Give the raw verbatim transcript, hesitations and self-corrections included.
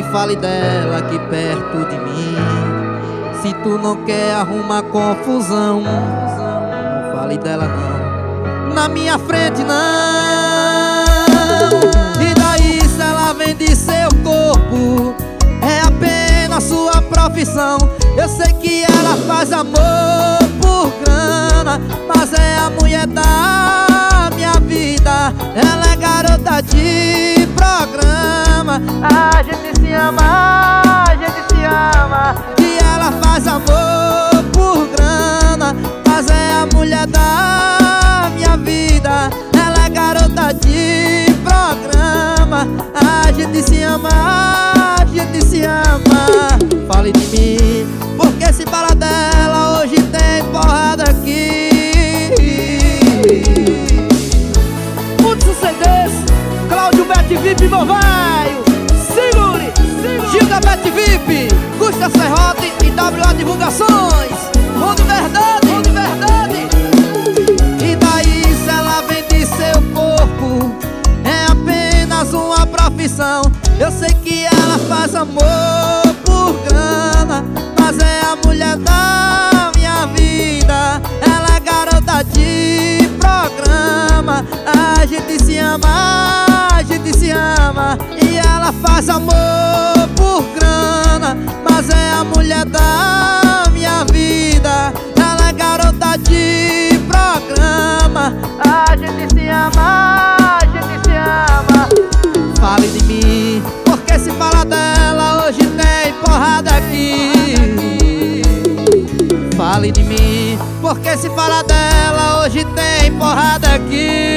fale dela aqui perto de mim. Se tu não quer arrumar confusão, não fale dela não, na minha frente não. E daí se ela vende seu corpo, é apenas sua profissão. Eu sei que ela faz amor por grana, mas é a mulher da minha vida. Ela é garota de programa. A gente se ama, a gente se ama. E ela faz amor por grana, mas é a mulher da minha vida. Ela é garota de programa. A gente se ama, a gente se ama. Fale de mim, porque se fala dela hoje tem porrada aqui. Muitos C Ds, Cláudio Bet V I P, meu velho. Segure, segure. Gil da Bet V I P, Gusta Serrote e W A Divulgações. Onde verdade, onde verdade. E daí se ela vende seu corpo, é apenas uma profissão. Eu sei que ela faz amor por grana, mas é a mulher da minha vida. Ela é garota de programa. A gente se ama, a gente se ama. E ela faz amor por grana, mas é a mulher da minha vida. Ela é garota de programa. A gente se ama, a gente se ama. Fale de mim, porque se fala dela hoje tem porrada aqui. Fale de mim, porque se fala dela hoje tem porrada aqui.